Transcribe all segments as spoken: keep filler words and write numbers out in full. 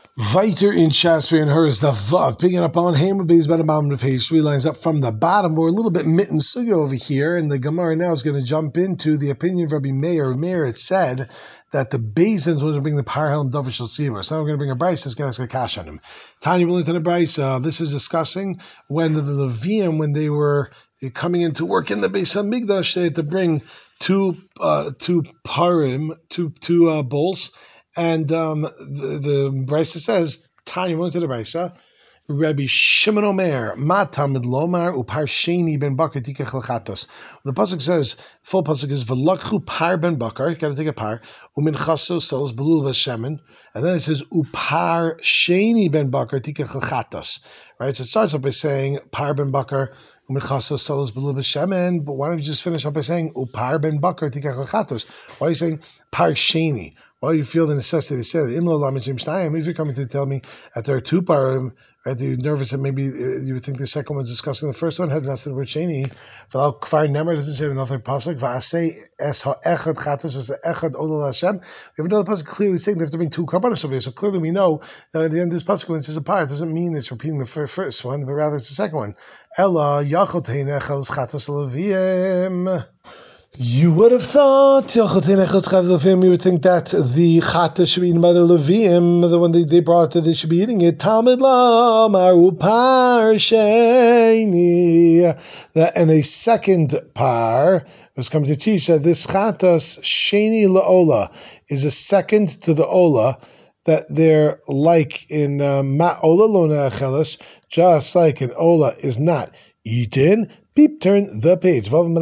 Weiter in Shasper and hers the Vav, picking up on Hammer Bees by the bottom of the page, three lines up from the bottom. We're a little bit mitten sugya over here, and the Gemara now is going to jump into the opinion of Rabbi Meir. Meir, it said that the Basins was to bring the Parhelm Dovish Sivur. So now we're going to bring a Bryce that's going to ask a cash on him. Tanya willing to the Bryce. Uh, this is discussing when the Levium, when they were coming into work in the Beis Hamikdash, they had to bring two uh, two parim, two two uh, bulls. And um, the, the Brisa says, Tanya went to the Brisa, Rabbi Shimon Omer, Matamid Lomar, Upar Sheni ben Bakar Tikach Lachatos. The pasuk says, full pasuk is Velakhu Par ben Bakar, got to take a par, Umin Chaso Sols Belul Vashemen, and then it says Upar Sheni ben Bakar Tikach Lachatos. Right, so it starts off by saying Par ben Bakar. But why don't you just finish up by saying Upar ben Bakar Tikach Lachatos? Why are you saying Par Sheni? Why do you feel the necessity to say that? If you're coming to tell me that there are two parim, right, you're nervous that maybe you would think the second one's discussing the first one, had nothing to do with Sheni. V'al Kfar Nemer doesn't say another pasuk. V'asei es ha'echad chatas was the echad olol Hashem. We have another pasuk clearly saying they have to bring two karbanos over here. So clearly we know that at the end of this pasuk when it says a par, it doesn't mean it's repeating the first one, but rather it's the second one. Ella yachot hein echad chatas leviem. You would have thought you would think that the chata should be eaten by the Levium, the one they, they brought it, they should be eating it. Talmud la maru par sheni. And a second par was coming to teach that this chatas sheni laola is a second to the ola, that they're like in ma ola lona achelas, just like an ola is not eaten. Peep, turn the page. So too,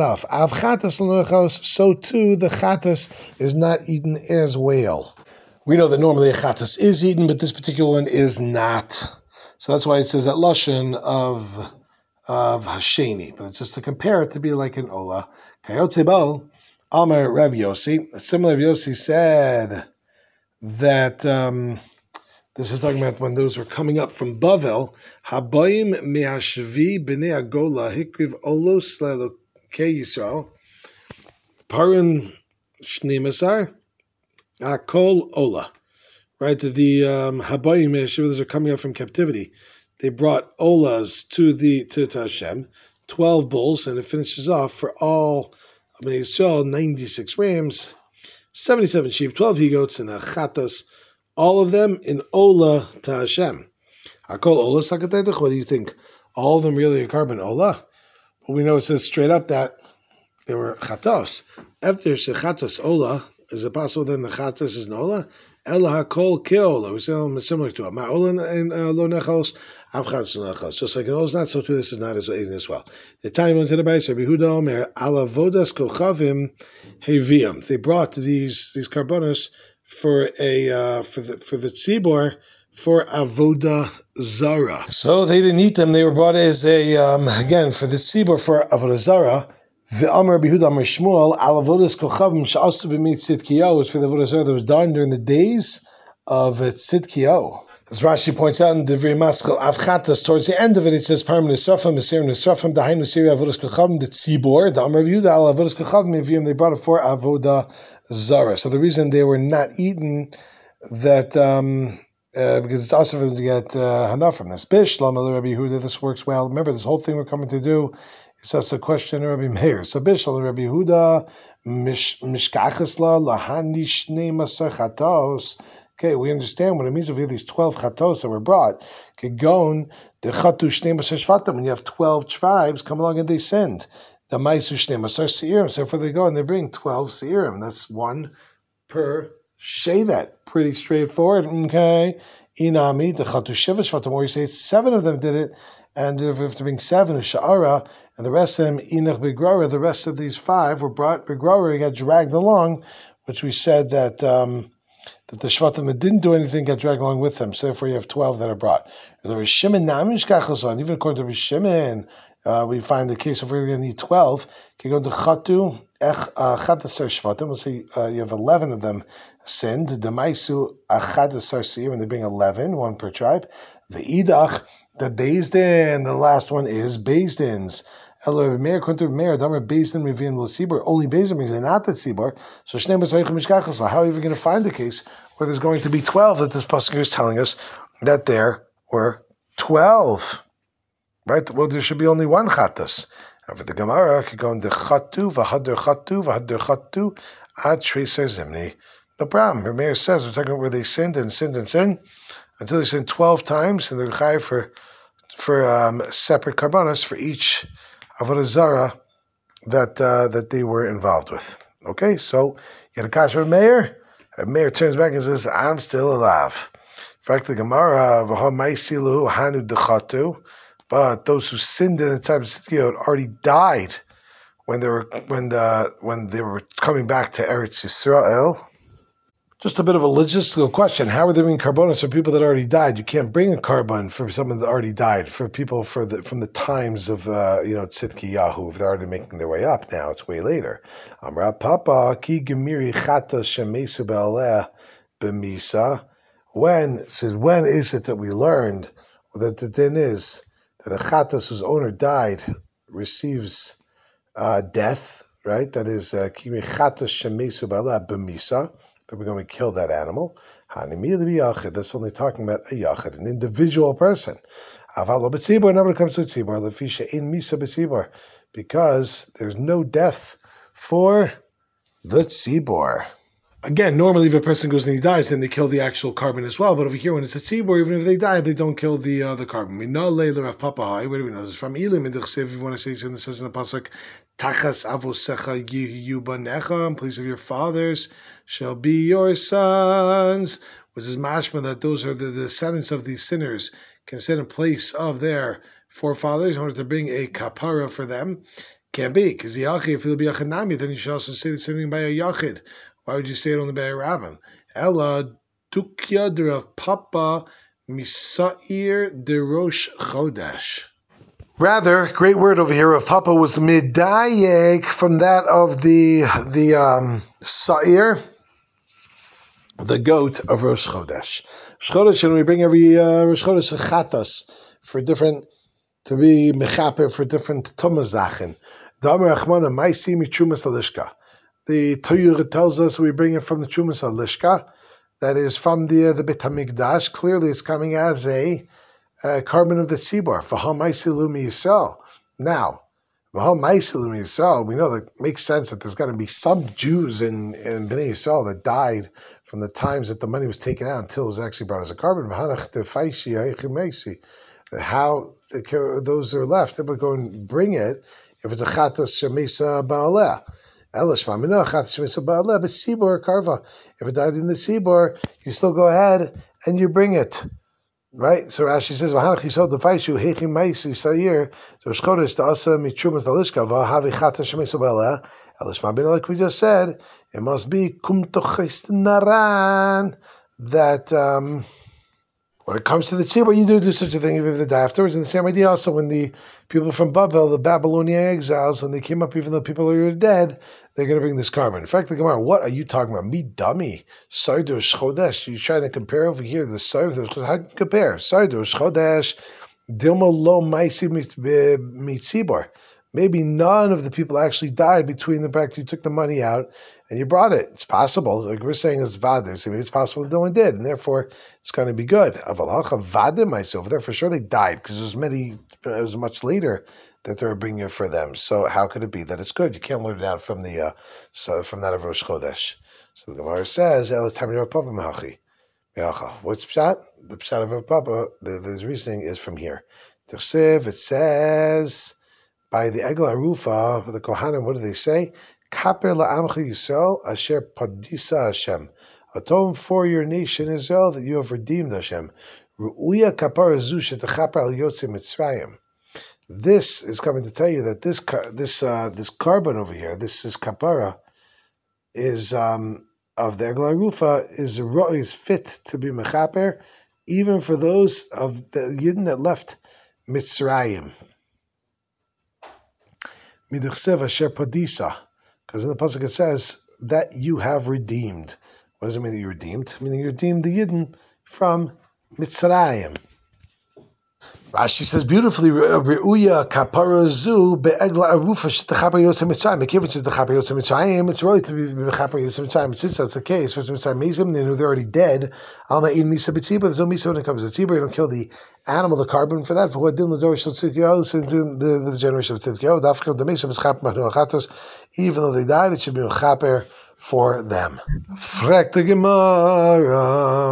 the chatas is not eaten as well. We know that normally a chatas is eaten, but this particular one is not. So that's why it says that lashon of of hasheni. But it's just to compare it to be like an ola. Kayotze bal, Amar Rav Yossi. Similar Rav Yossi said that. Um, This is talking about when those were coming up from Bavel. Habayim me'ashvi b'nei agola hikriv olos le'elokei Yisrael. Parin shnei masar akol ola. Right, the um, Habayim me'ashvi, those are coming up from captivity. They brought olas to the to, to Hashem, twelve bulls, and it finishes off for all of Yisrael, ninety-six rams, seventy-seven sheep, twelve he goats, and a chatas. All of them in Ola to Hashem. I call Ola Sakatedach. What do you think? All of them really are carbon Ola? But we know it says straight up that they were Chatos. After Shechatos Ola, is it possible then the Chatos is an Ola? Ela HaKol Ke'ola. We say similar to it. Ma Ola in Lo Nechos, Av Chatos Lo Nechos. Just like an Ola is not, so too this is not as as well. The time went to the Bais, Rabbi Huda Omer, Ala Vodas Kochavim Heviam. They brought these, these carbonos for a uh, for the for the tzibor for avoda zara. So they didn't eat them; they were brought as a um, again for the tzibor for avoda zara. The Amar Bihud Amar Shmuel al avodas kochavim she'asu b'mit tzidkiyahu was for the avoda zara that was done during the days of tzidkiyahu. As Rashi points out in the very Maskal Avchatas, towards the end of it, it says Parim Nisrafim, Mesirim Nisrafim, Dahaim Nesiri Avodas Kochavim, the Tzibor, the Amar Yehuda al Avodas Kochavim, Eviim, they brought it for Avoda Zara. So the reason they were not eaten, that um, uh, because it's also for them to get uh, Hana from this. Bish, Lama Rabbi Yehuda, this works well. Remember, this whole thing we're coming to do is just a question of Rabbi Meir. So Bish, Lama Rabbi Yehuda, Mishkachesla, Lahani Shnei Masar Chatos. Okay, we understand what it means if we have these twelve chatos that were brought. Kegon, the chatu shnei masar shvatim, when you have twelve tribes come along and they send. The maisu shnei masar seirim, so therefore they go and they bring twelve seirim. That's one per shevet. Pretty straightforward, okay? Inami, the chatu shiva shvatim, where you say seven of them did it, and if we have to bring seven, sha'ara, and the rest of them, inach begrara, the rest of these five were brought begrara, got dragged along, which we said that... Um, that the Shvatim that didn't do anything got dragged along with them. So therefore you have twelve that are brought. Even according to Rishimon, uh, we find the case of where you're going to need twelve. You go to Chatu, Achadasar Shvatim. Let's say uh, you have eleven of them sinned. The Maisu Achadasar Seir, when they bring eleven, one per tribe. The Idach, the Beis Din, the last one is Beis Din's. Elo Meir Kuntur Meir Damer Bezdin Revin L'Sibor. Only Bezdin means they're not the Sibor. So Shnei B'Tzayich Mishkachas. How are you even going to find the case where there's going to be twelve that this pasuk is telling us that there were twelve? Right? Well, there should be only one Chatas. And for the Gemara, I could go into Chatu, V'Hader Chatu, V'Hader Chatu, Ad Shreser Zimni. No problem. Rameir says we're talking about where they sinned and sinned and sinned until they sinned twelve times, and they're chayav for for um, separate karbanos for each avodah zara that uh, that they were involved with. Okay, so you get a kasha Rameir. Rameir turns back and says, "I'm still alive." In fact, the Gemara v'ha ma'isilu hanu dechatu, but those who sinned in the time of Tzidkiyot already died when they were when the when they were coming back to Eretz Yisrael. Just a bit of a logistical question. How are they bringing karbonos for people that already died? You can't bring a carbon for someone that already died, for people for the, from the times of, uh, you know, Tzidkiyahu, if they're already making their way up now. It's way later. Amra Papa, ki gemiri chata shemesu be'aleh b'misa. When, it says, when is it that we learned that the din is that a chatas whose owner died receives uh, death, right? That is, ki gemiri chata shemesu be'aleh b'misa. That we're going to kill that animal. That's only talking about a yachid, an individual person. Never comes to tzibor, because there's no death for the tzibor. Again, normally if a person goes and he dies, then they kill the actual carbon as well. But over here, when it's a tzibor, even if they die, they don't kill the uh, the carbon. Where do we know this from? Elim in the chsiv, if you want to say something that says in the pasuk, Tachas avosecha yiyu banecha, in place of your fathers shall be your sons. Which is mashma that those are the descendants of these sinners can sit in place of their forefathers in order to bring a kapara for them. Can't be, because the yachid, if it'll be yachid nami, then you should also say the same thing by a yachid. Why would you say it only by a rabbin? Ella tukya de Papa misair de rosh chodesh. Rather, great word over here of Papa was midayek from that of the the um, sa'ir, the goat of Rosh Chodesh. Rosh Chodesh, and we bring every uh, Rosh Chodesh a chatas for different, to be mechaper for different tumazachin. Damer achmana maisi mitrumas alishka. The Torah tells us we bring it from the trumas alishka, that is from the uh, the Beit Hamikdash. Clearly, it's coming as a Uh, carbon of the tzibor. Now, we know that it makes sense that there's got to be some Jews in, in Bnei Yisrael that died from the times that the money was taken out until it was actually brought as a carbon. How those are left, they would go and bring it if it's a chatas shemesa ba'aleh. If it died in the tzibor, you still go ahead and you bring it. Right, so Rashi says, "V'hanach yisod lefaishu heichim ma'isi sayir." So Shchodesh ta'asa mitrumas dalishka v'havi chata shemesu b'aleh. Elishma bin, like we just said, it must be kum tochis naran, that um, when it comes to the tzibur, you do do such a thing even if they die afterwards. And the same idea also when the people from Babel, the Babylonian exiles, when they came up, even though people are dead, they're going to bring this carbon. In fact, the Gemara, what are you talking about? Me dummy. Saidur Chodesh. You're trying to compare over here the Saidur. How do you compare? Saidur Chodesh. Dilma lo maisi mitzibor. Maybe none of the people actually died between the fact you took the money out and you brought it. It's possible. Like we're saying, it's vader. So maybe it's possible that no one did, and therefore it's going to be good. Avalacha vadim myself. There for sure they died because it was many. It was much later that they were bringing it for them. So how could it be that it's good? You can't learn it out from the uh, so from that of Rosh Chodesh. So the Gemara says, "El tamir papa mehachi." What's pshat? The pshat of Rav Papa. The, the reasoning is from here. It says by the Egel Arufa, the Kohanim, what do they say? Kaper la'amcha Yisrael asher padisa Hashem. Atone for your nation Israel that you have redeemed Hashem. Ru'uya kapara zu shetachaper al yotze Mitzrayim. This is coming to tell you that this this uh, this carbon over here, this is kapara, is um, of the Egel Arufa is is fit to be mechaper, even for those of the Yidden that left Mitzrayim. Midachsev asher padisa, because in the pasuk it says that you have redeemed. What does it mean that you redeemed? Meaning you redeemed the Yidden from Mitzrayim. Rashi says beautifully, Reuya kapara zu be'egla arufa shetachapar yosem mitzrayim. Mekivan shetachapar yosem mitzrayim. It's right to be bechapar yosem mitzrayim. Since that's the case, for mitzrayim mizim, they know they're already dead. Alma in misa b'tzibah. There's no misa when it comes to tzibah. You don't kill the animal, the carbon for that. For what din the dorish shel tzidkiyahu, so the with the generation of tzidkiyahu, dafka the misa b'schap machnu achatos. Even though they died, it should be mechaper for them. Frek the Gemara,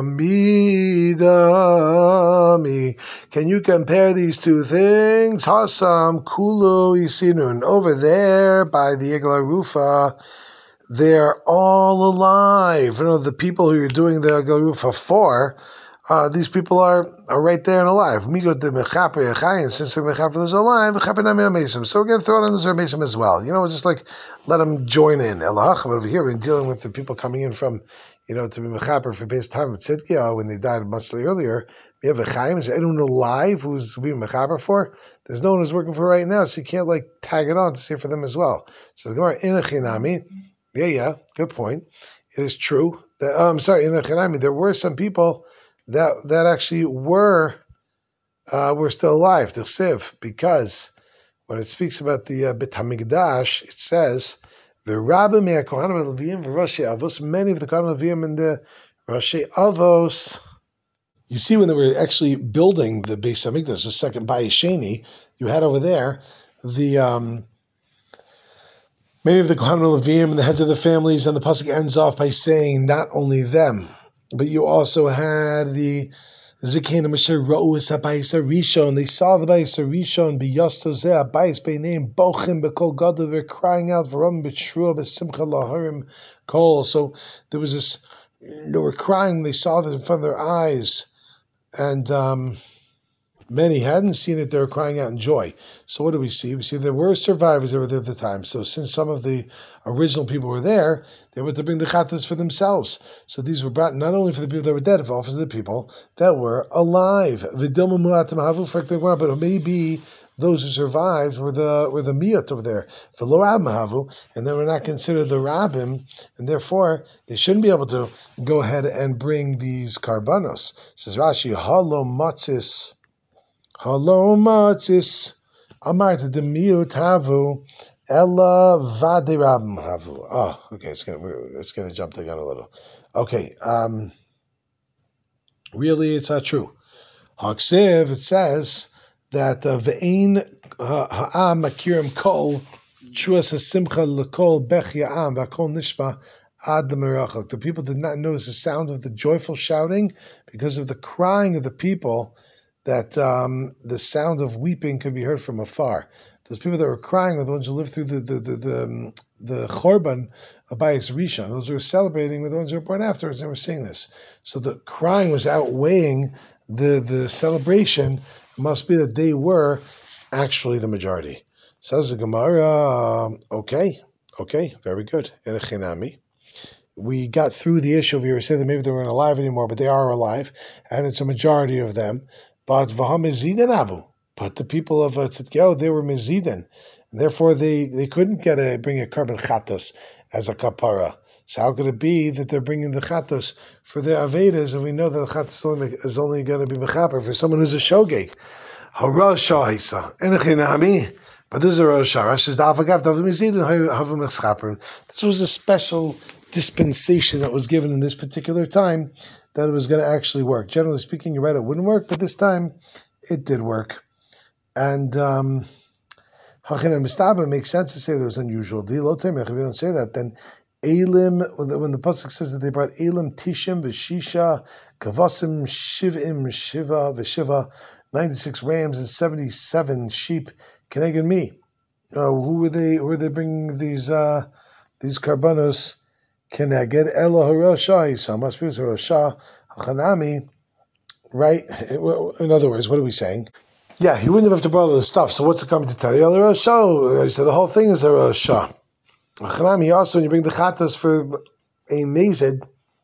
midami. Can you compare these two things? Hasam kulo yisinun. Over there by the Egla Rufa, they're all alive. You know, the people who you're doing the Egla Rufa for, uh, these people are, are right there and alive. Migo de mechaper yachayin, since the mechaper is alive, mechaper nami amesim. So we're going to throw it on the amesim as well. You know, just like let them join in. Elach, but over here we're dealing with the people coming in from, you know, to be mechaper for base time with Tzidkiyahu when they died much earlier. We have a chayim. Is anyone alive who's being mechaper for? There's no one who's working for right now, so you can't like tag it on to say for them as well. So the Gemara in a chinami. Yeah, yeah, good point. It is true that oh, I'm sorry, in a chinami there were some people that that actually were uh, were still alive, the Siv, because when it speaks about the uh, Beit HaMikdash, it says the Rabbi Me'er Kohanim Levim v'Roshei Avos, many of the Kohanim Levim and the Roshei Avos. You see, when they were actually building the Beis HaMikdash, the second Bayis Sheni, you had over there the um, many of the Kohanim Levim and the heads of the families, and the pasuk ends off by saying not only them, but you also had the Zikain Masher Ra'us HaBayis HaRishon. They saw the Bayis HaRishon B'Yasto Zeh HaBayis B'Neim Bochim B'Kol Gadol. They're crying out V'Ram B'Shrua B'Simcha Laharim Kol. So there was this. They were crying. They saw it in front of their eyes, and um, many hadn't seen it. They were crying out in joy. So what do we see? We see there were survivors that were there at the time. So since some of the original people were there, they were to bring the chatas for themselves. So these were brought not only for the people that were dead, but also for the people that were alive. But maybe those who survived were the were the miyat over there, and they were not considered the rabbim, and therefore they shouldn't be able to go ahead and bring these karbanos. Says Rashi, halo matzis. Hello, Matzis. Amart the miut havu ella vadirabim havu. Oh, okay. It's gonna it's gonna jump the gun a little. Okay. Um. Really, it's not true. Haksiv, it says that ve'ein ha'am makirim kol truas hasimcha lekol bech ya'am v'kol nishma ad merachok. The people did not notice the sound of the joyful shouting because of the crying of the people. That um, the sound of weeping could be heard from afar. Those people that were crying were the ones who lived through the the the the, um, the Chorban of Bayis Rishon. Those who were celebrating were the ones who were born afterwards. They were seeing this, so the crying was outweighing the the celebration. It must be that they were actually the majority. Says the Gemara. Um, okay, okay, very good. In a chinami. We got through the issue of you were saying that maybe they weren't alive anymore, but they are alive, and it's a majority of them. But v'hameziden avu. But the people of uh, Tzidkiyahu, they were meziden, and therefore they, they couldn't get a bring a carbon chatos as a kapara. So how could it be that they're bringing the chatos for their avedas, and we know that the chatos is only going to be mechaper for someone who's a shogeg? Hara shahisa enechinami. But this is a rosh harash. Is the avagav dav meziden havu meschaper. This was a special dispensation that was given in this particular time that it was going to actually work. Generally speaking, you're right, it wouldn't work, but this time it did work. And um Hachin and Mistaba makes sense to say there was unusual deal. If you don't say that, then Elim, when the, when the pasuk says that they brought Elim, Tishim, Veshisha, Kavasim, Shivim, Shiva, Veshiva, ninety-six rams and seventy-seven sheep, Keneged me. Uh, who were they? Who were they bringing these uh, these karbanos? Keneged Elo Harosha, Isa must be Harosha Hachanami. Right? In other words, what are we saying? Yeah, he wouldn't have to borrow the stuff. So what's it coming to tell you? El Harosha. He said the whole thing is Harosha. Hachanami also, when you bring the chatas for a mazid,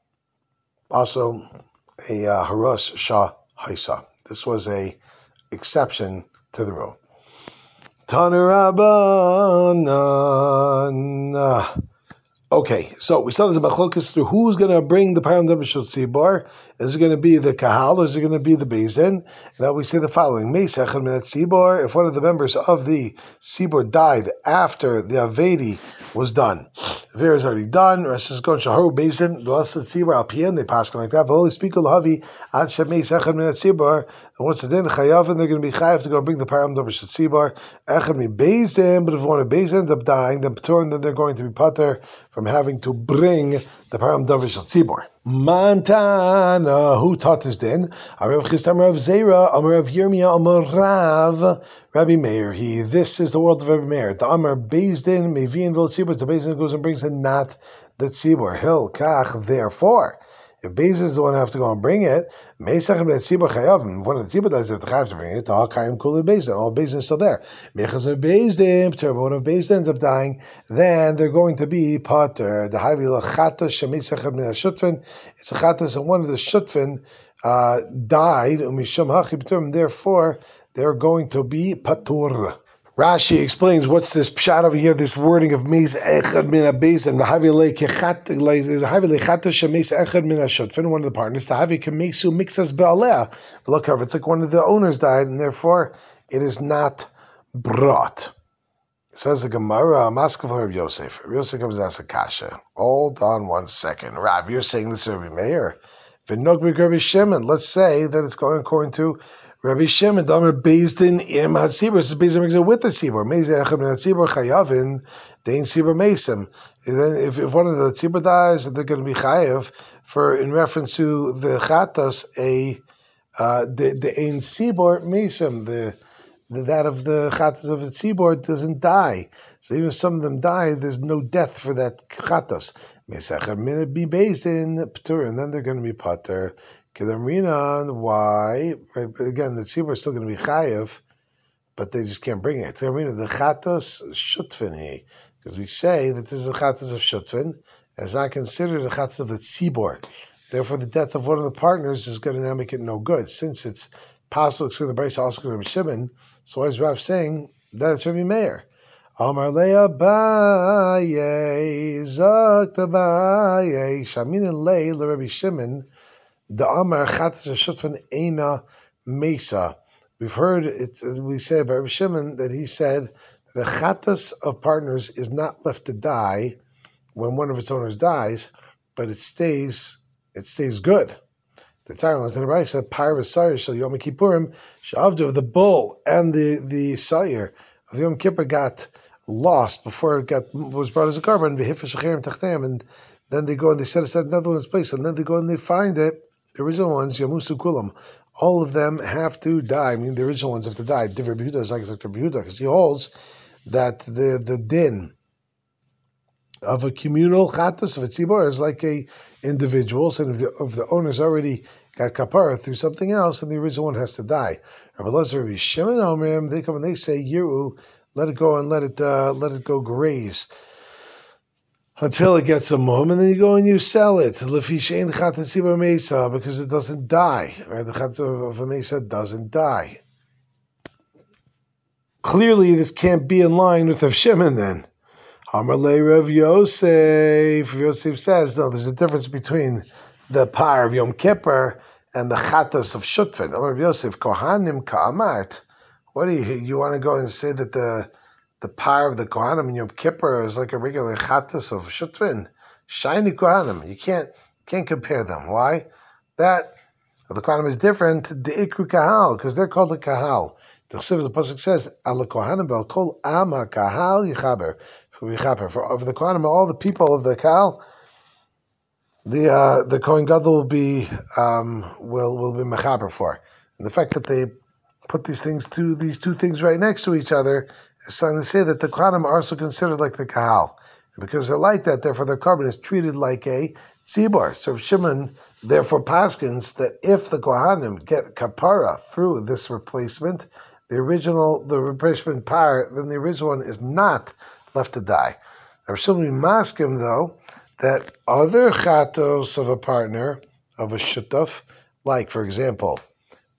also a uh, Harosh Shah Haisa. This was a exception to the rule. Tanurabanan. Okay, so we saw there's a machlokes through who's going to bring the param d'avishot tzibor. Is it going to be the kahal or is it going to be the bezdin? Now we say the following: Meisach minat tzibor. If one of the members of the tzibor died after the avedi was done, Avera is already done. Rest is going shaharu bezdin. The last of the tzibor al pien they pass like that. The Holy Speaker lahavi ad shemeisach minat tzibor. And once it's in chayav, and they're going to be chayav to go bring the param d'avishot tzibor. Echad mi bezdin. But if one of the bezdin ends up dying, then then they're going to be pater from having to bring the param d'avishot tzibor. Mantana, who taught this then? Rav Chistam Rav Zera, Amar Rav Yirmiyah, Amar Rav Rabbi Meir. He. This is the world of Rabbi Meir. The Amar Bezdin Meviin Vil Tzibor. The Bezdin goes and brings it, not the Tzibor. Hil Kach. Therefore, if Bezdin is the one who have to go and bring it, Meisachim that Tzibor Chayavim. One of the Tzibor does have to have to bring it. All Kayim Kuli Bezdin. All Bezdin is still there. Mechaz of Bezdin. But when if Bezdin ends up dying, then they're going to be pater. The Havi Lachata Shemeisachim Min Shutfin. It's a chatas, and one of the shutfin uh, died. Umisham Hachi B'Turim. Therefore, they're going to be patur. Rashi explains what's this pshat over here, this wording of meis echad min ha-beis and the havi lekechat, the havi lechata shemeis echad min ha-shutfin, one of the partners, the havi kemesu mixas be'aleh. Look, it's like one of the owners died, and therefore it is not brought. It says the Gemara, Maskav Rav Yosef. Rav Yosef comes as a kasha. Hold on one second. Rav, you're saying this is Rabbi Meir. V'nog Rabbi Shimon. Let's say that it's going according to Rabbi Shimon. Damer Bezdin im hatzibur. This is Bezdin brings it with the tzibur. Meizeh echad min hatzibur chayavin dein tzibur meisem. Then, if, if one of the tzibur dies, they're going to be chayav for in reference to the chatas a uh, the the ein tzibur meisem the. That of the chatas of the tzibor doesn't die. So even if some of them die, there's no death for that chatas. Be based in ptur, and then they're going to be pater. Why? Again, the tzibor is still going to be chayev, but they just can't bring it. The chatas shutfin, because we say that this is a chatas of shutfin, as I consider the chatas of the tzibor. Therefore, the death of one of the partners is going to now make it no good, since it's possible to the Brisa also Rabbi Shimon. So why is Rav saying that it's Rabbi Meir? Amar leya Abaye zakt Abaye shamin lei Rabbi Shimon the Amar chatas shutfin eina mesa. We've heard it. We say about Rabbi Shimon that he said the chatas of partners is not left to die when one of its owners dies, but it stays. It stays good. The time was in the right said Pyrus Sire Shal Yom Kippurim Shavdu of the bull and the the sire of Yom Kippur got lost before it got was brought as a carbon. And then they go and they set aside another one's place, and then they go and they find it. The original ones Yamusu Kulam, all of them have to die. I mean, the original ones have to die. Divrei Yehuda is like Doctor Yehuda because he holds that the the din of a communal chatas of a tzibor is like a individuals, and if the, if the owner's already got kapara through something else, and the original one has to die. Rabbi Lazar, Rabbi Shimon, Omrim, they come and they say, "Yiru, let it go and let it uh, let it go graze until it gets a mum, and then you go and you sell it. Lefishein chatas tzibor mesa, because it doesn't die. Right, the chatas of a mesa doesn't die. Clearly, this can't be in line with Rav Shimon then." Amar le Rav Yosef. Yosef says, no, there's a difference between the par of Yom Kippur and the chatas of Shutfin. Amar Rav Yosef, Kohanim ka'amart. What do you, you want to go and say that the the par of the Kohanim in Yom Kippur is like a regular chatas of Shutfin? Shiny Kohanim. You can't can't compare them. Why? That, the Kohanim is different, the Ikru Kahal, because they're called the Kahal. The Chsiv, the Pasuk says, Al Kohanim bel kol am ha-kahal yichaber. For of the Kohanim, all the people of the Kahal, the uh, the Kohen Gadol will be um, will will be mechaber for. And the fact that they put these things to these two things right next to each other is trying to say that the Kohanim are also considered like the Kahal. And because they're like that, therefore their carbon is treated like a tzibor. So Shimon therefore paskins that if the Kohanim get kapara through this replacement, the original the replacement par, then the original one is not left to die. Now, Shimon maskim though that other chatos of a partner of a shutaf, like for example,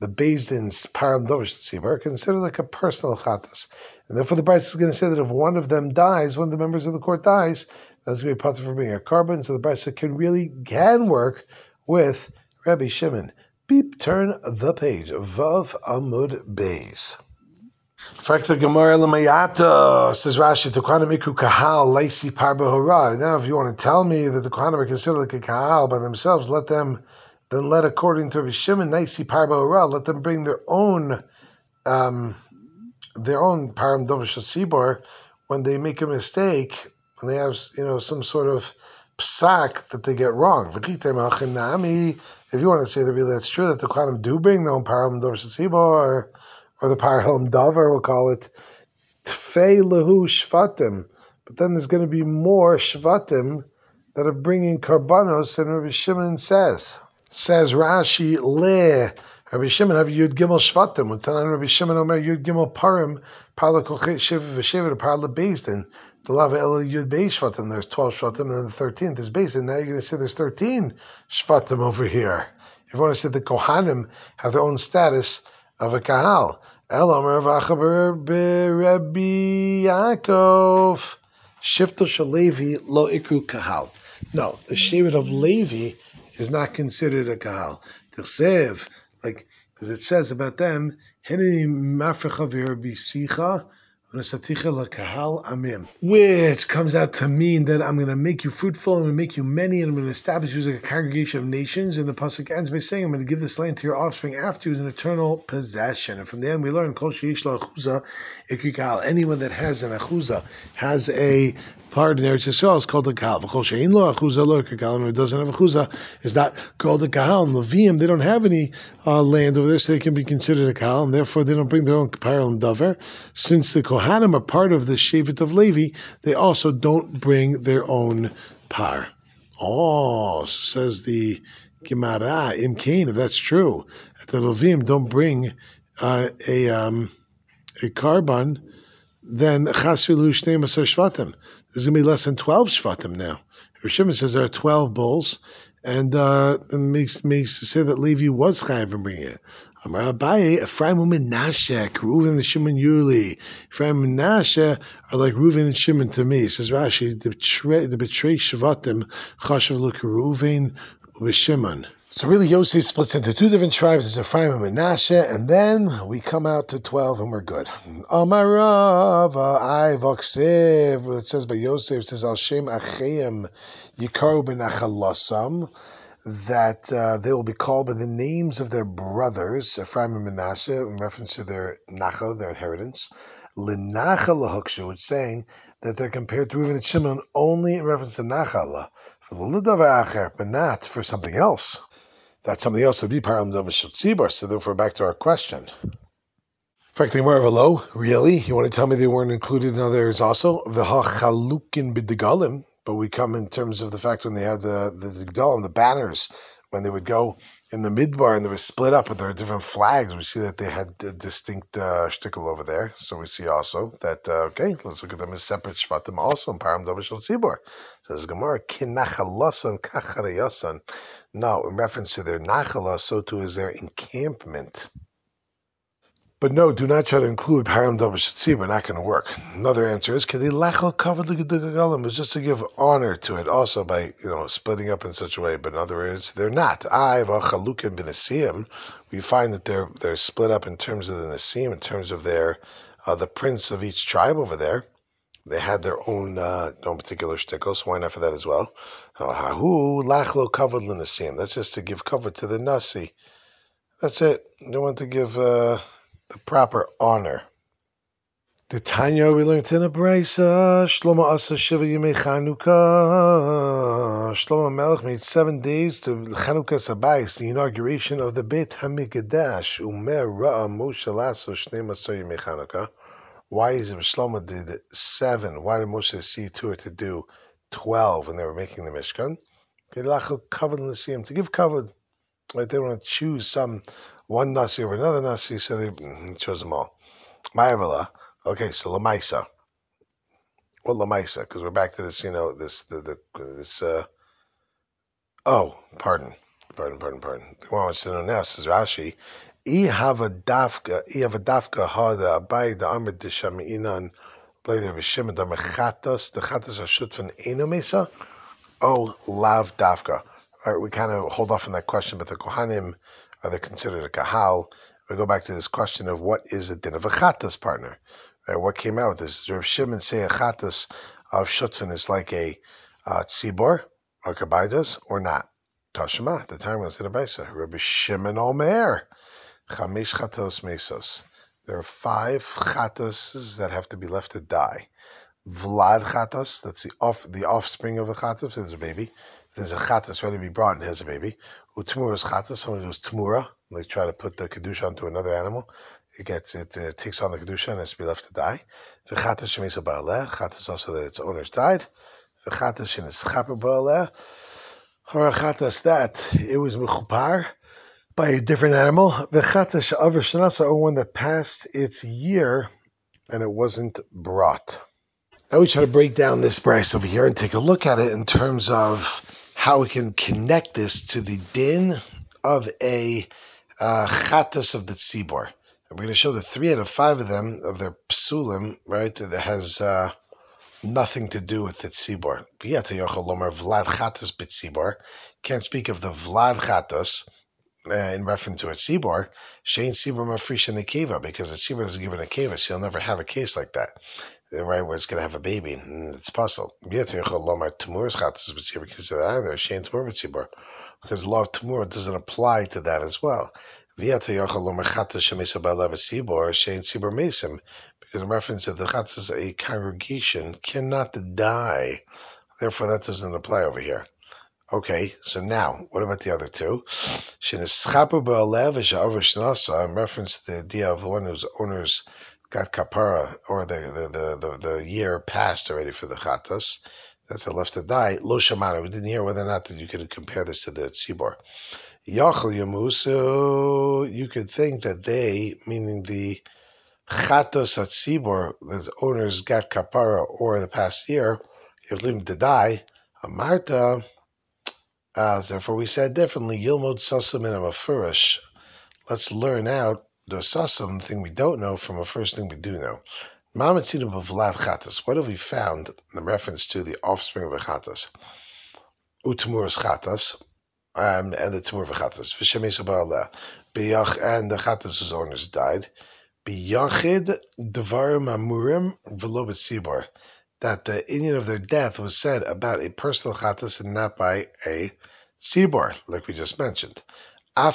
the Beis Din's param dovish tzibur are considered like a personal chatas. And therefore the Bryce is going to say that if one of them dies, one of the members of the court dies, that's going to be part for being a carbon. So the Bryce can really can work with Rabbi Shimon. Beep, turn the page. Vav Amud Beis. Frakta Gemara Lamayata, says Rashi, the Kohanim Iku Kahal Laisi Parba Hora. Now, if you want to tell me that the Kohanim are considered like a Kahal by themselves, let them, then let, according to Rabbi Shimon, Laisi Parba Hora, let them bring their own, um, their own Param Dovish Tzibor when they make a mistake, when they have, you know, some sort of psak that they get wrong. If you want to say that really that's true, that the Kohanim do bring their own Param Dovish Tzibor, or or the Parham Dover, we'll call it Tfei Lehu Shvatim. But then there's going to be more Shvatim that are bringing Karbanos, and Rabbi Shimon says. Says Rashi, Le, Rabbi Shimon have Yud Gimel Shvatim. With Tanan Rabbi Shimon Omer Yud Gimel Parim, Parla Kolchet Shiva V'Shiva, the Parla Beis Din. The Lava El Yud Beis Shvatim, there's twelve Shvatim, and then the thirteenth is Beis Din. Now you're going to say there's thirteen Shvatim over here. If you want to say the Kohanim have their own status of a Kahal. Elomer v'achaber b'Rabbi Yaakov Shifto shel Levi lo ikru Kahal. No, the Shevet of Levi is not considered a Kahal. T'chsev, like, as it says about them, Heneni mafrecha v'Rabbi Sicha which comes out to mean that I'm going to make you fruitful, I'm going to make you many, and I'm going to establish you as a congregation of nations. And the pasuk ends by saying, I'm going to give this land to your offspring after you as an eternal possession. And from the end we learn, anyone that has an achuza, has a part in Eretz Yisrael, is called a kahal. Anyone who doesn't have a achuza is not called a kahal. And Leviim, they don't have any uh, land over there, so they can be considered a kahal, and therefore they don't bring their own parallel davar. Since the Kohanim are part of the Shevet of Levi, they also don't bring their own par. Oh, says the Gemara, in Cain, if that's true, the Levim don't bring uh, a um, a carbon, then Chasvilu Shnei Maser Shvatim. There's going to be less than twelve Shvatim now. Rishimon says there are twelve bulls, and uh, it makes, makes say that Levi was chayav from bringing it. Amar Abaye, Ephraim and Menashe, Reuven and Shimon Yuli. Ephraim and Menashe are like Reuven and Shimon to me. Says Rashi, the betray, the betray Shvatim, Chashav look Reuven with Shimon. So really Yosef splits into two different tribes, it's Ephraim and Menashe, and then we come out to twelve and we're good. Amarav, I Voksev, it says by Yosef, it says Al Shem Acheim Yikaru B'Nachalasam, that uh, they will be called by the names of their brothers, Ephraim and Manasseh, in reference to their nachal, their inheritance. L'nachal lahukshu, it's saying that they're compared to Reuven and Shimon only in reference to nachal, for the ludav acher, but not for something else. That something else would be param dovish tzibor. So therefore, back to our question. In fact, more of a low. Really, you want to tell me they weren't included in others also? V'ha chalukin b'degalim. But we come in terms of the fact when they had the the Gdolim, the banners, when they would go in the midbar and they were split up with their different flags, we see that they had a distinct uh, shtickle over there. So we see also that, uh, okay, let's look at them as separate shvatim also in Param Dovish Tzibor. Says Gemara, kinachalasan kacharayasan. No, in reference to their nachala, so too is their encampment. But no, do not try to include Param Dovish Tzibor, not going to work. Another answer is, Kedi Lachal covered the Gegalim, was just to give honor to it, also by, you know, splitting up in such a way. But in other words, they're not. I, Vachalukim B'Nasim, we find that they're they're split up in terms of the Nasim, in terms of their, uh, the prince of each tribe over there. They had their own, uh, own particular shtickle, so why not for that as well? Hahu Lachlo covered the Nasim. That's just to give cover to the Nasi. That's it. They want to give, uh, the proper honor. The Tanya we learned in a brayso. Shlomo asa shiva yimei Chanukah. Shlomo Melech made seven days to Chanukah Sabayis, the inauguration of the Beit Hamikdash. Umer ra'a Moshe laso shnei masor yimei Chanukah. Why is it Shlomo did seven? Why did Moshe see to it to do twelve when they were making the Mishkan? To give cover. Right, they want to choose some one nasi over another nasi, so they chose them all. Ma'avala. Okay, so lamaisa. What lamaisa? Because we're back to this, you know, this the, the this. Uh, oh, pardon, pardon, pardon, pardon. The one wants to know now says Rashi, I have a dafka, I have a dafka hada by the amr de shami'inan by the vishim the mechatas, the chatas are shut from enomesa, oh lav dafka. All right, we kind of hold off on that question, but the kohanim are they considered a kahal? We go back to this question of what is a din of a chatas partner. Right, what came out? Does Rav Shimon say a chatas of shutfin is like a uh, tzibor, like a baidas, or not? Tashma, the time was in a baisa. Rabbi Shimon Omer. Chamish chatos mesos. There are five chatos that have to be left to die. Vlad chatos, that's the off the offspring of the chatos, there's a baby. There's a chatos ready to be brought and has a baby. Utmura's chatos, someone who's tmura, they try to put the kedusha onto another animal. It gets it uh, takes on the kedusha and has to be left to die. The chatos shemesa ba'aleh, chatos also that its owners died. The chatos shenis chaper ba'aleh, or a chatos that it was mechupar by a different animal, the chatas of shanasa, or one that passed its year and it wasn't brought. Now we try to break down this price over here and take a look at it in terms of how we can connect this to the din of a uh, chatas of the tzibor. And we're going to show the three out of five of them of their psulim, right? That has uh, nothing to do with the tzibor. Vlad chatas b'tzibor. Can't speak of the vlad chatas. Uh, in reference to a tzibor, shein tzibor mafrish in a keva, because a tzibor is given a keva, so you'll never have a case like that, right, where it's going to have a baby, and it's possible. Because the law of tamur doesn't apply to that as well. Because in reference to the chatas, a congregation cannot die, therefore that doesn't apply over here. Okay, so now, what about the other two? In reference to the idea of the one whose owners got kapara, or the the, the, the, the year passed already for the chatas, that they're left to die, lo shamana, we didn't hear whether or not that you could compare this to the tzibor. Yachal yamusu, you could think that they, meaning the chatas at tzibor, the owners got kapara, or the past year, you leave them to die, amarta, Uh, therefore, we said differently. Yilmod sasam in a mafurish. Let's learn out the sasam thing we don't know from a first thing we do know. Mamatzinu b'vlav chatas. What have we found in reference to the offspring of the chatas? Utmuras chatas, um, and the tumur v'chatas. V'shemesu ba'aleh. B'yach, and the chatas' owners died. B'yachid devarim amurim v'lo b'tzibor. That the Indian of their death was said about a personal chatas and not by a tzibor, like we just mentioned. So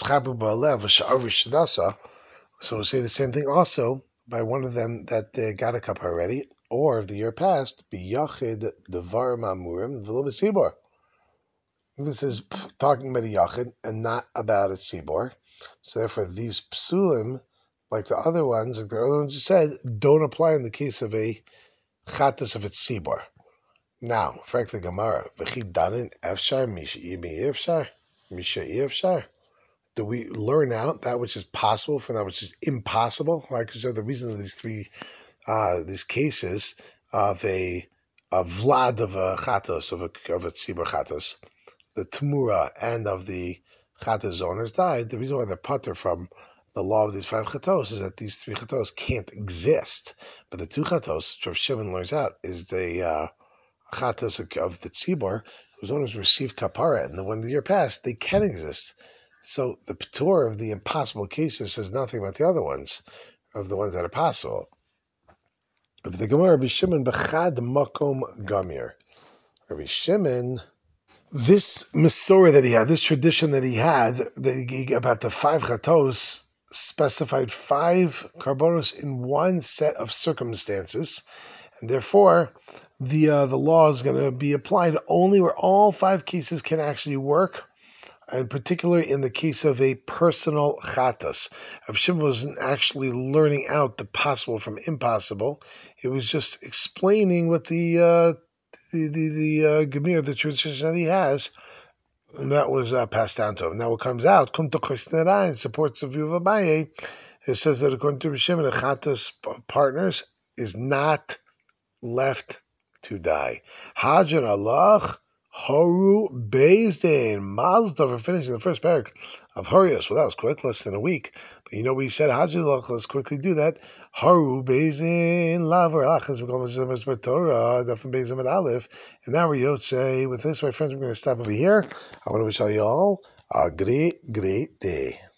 we'll say the same thing also by one of them that uh, got a cup already, or if the year passed, biyachid devarim amurim v'lo b'tzibor. This is talking about a yachid and not about a tzibor. So therefore, these psulim, like the other ones, like the other ones you said, don't apply in the case of a chatas of its tzibor. Now, frankly, Gemara, v'chi danin efshar misha efshar misha efshar. Do we learn out that which is possible from that which is impossible? Like, so the reason of these three, uh, these cases of a, a vlad of a chatas of a of a tzibor chatas, the tmura and of the chatas owners died. The reason why they're putter from the law of these five chatos is that these three chatos can't exist. But the two chatos, Rav Shimon learns out, is the uh, chatos of the tzibor, whose owners received kapara, and when the year passed, they can exist. So the patur of the impossible cases says nothing about the other ones, of the ones that are possible. But the Gemara, Rabbi Shimon b'chad makom gamir. Rabbi Shimon, this Masorah that he had, this tradition that he had, that he, about the five chatos, specified five karbonos in one set of circumstances, and therefore the uh, the law is going to be applied only where all five cases can actually work, and particularly in the case of a personal chatas. Rav Shimon wasn't actually learning out the possible from impossible; it was just explaining what the uh, the the, the uh, gemir, the tradition that he has. And that was uh, passed down to him. Now what comes out, Kum Tochosnerai, supports the view of Abaye. It says that according to Rishim, the Chatas partners is not left to die. Hajar Allah, Haru Bezdin. Mazel tov for finishing the first parak of Horios. Well, that was quick, less than a week. But you know, we said Hajilach. Let's quickly do that. Haru Bezdin Lavar Achas. We're going to the Torah. Dafim Bezdin and Aleph. And now we're say with this, my friends, we're going to stop over here. I want to wish all you all a great, great day.